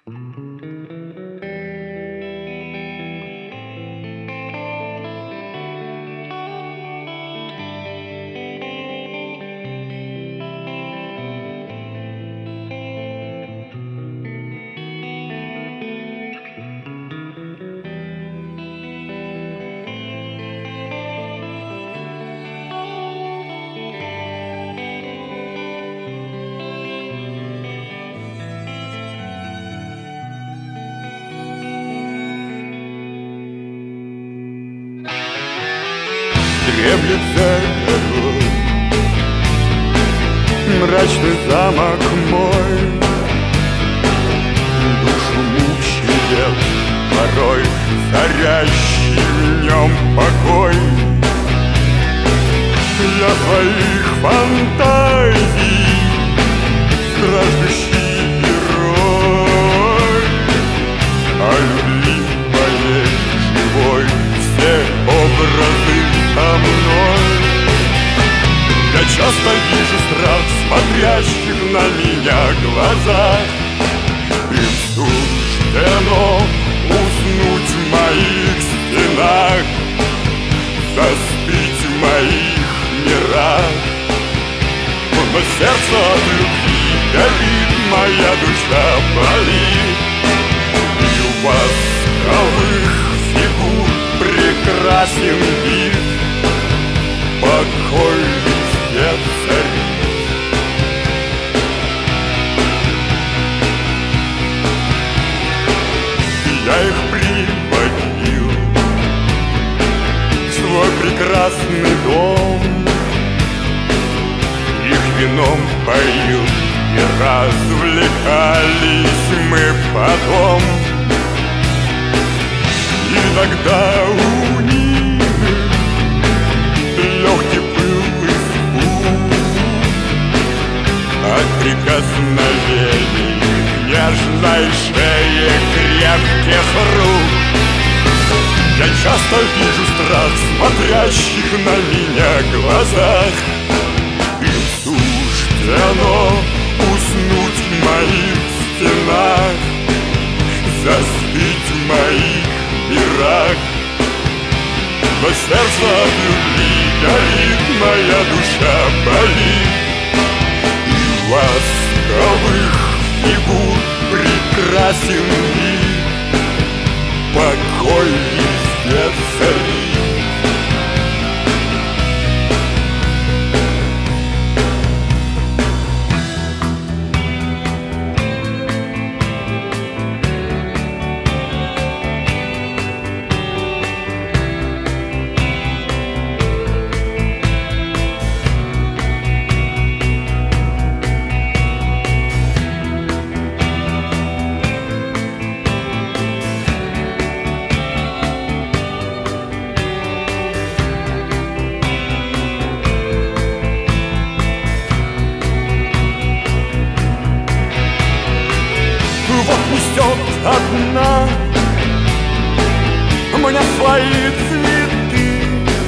Дремлет за горой мрачный замок мой, душу мучает порой царящий в нем покой. Для твоих фантазий страждущий герой, о любви моей живой все образы со мной. Я часто вижу страх в смотрящих на меня глазах. Им суждено уснуть в моих стенах, заспить в моих мирах. Но сердце от любви горит, моя душа болит. И у восковых фигур прекрасен вид, покой везде царит. Я их приводил в свой прекрасный дом, их вином поил, и развлекались мы потом. Иногда у них легкий был испуг от прикосновений нежной шеи крепких рук. Я часто вижу страх в смотрящих на меня глазах. Им суждено уснуть в моих стенах, заспить в моих мирах. Но сердце от любви горит, моя душа болит. И восковых фигур прекрасен вид, покой везде царит. Вот несет одна мне свои цветы,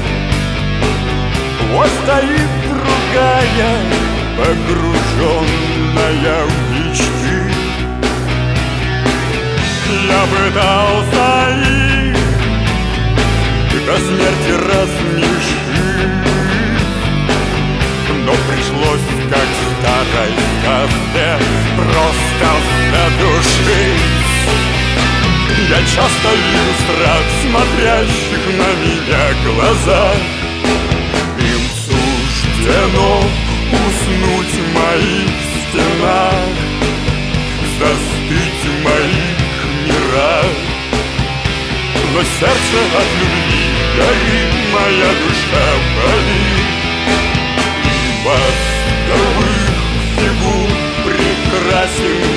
вот стоит другая, погруженная в мечты. Я пытался их до смерти рассмешить, но пришлось, как в старой сказке, просто задушить. Я часто вижу страх в смотрящих на меня глазах. Им суждено уснуть в моих стенах, застыть в моих мирах. Но сердце от любви горит, моя душа болит. И восковых фигур прекрасен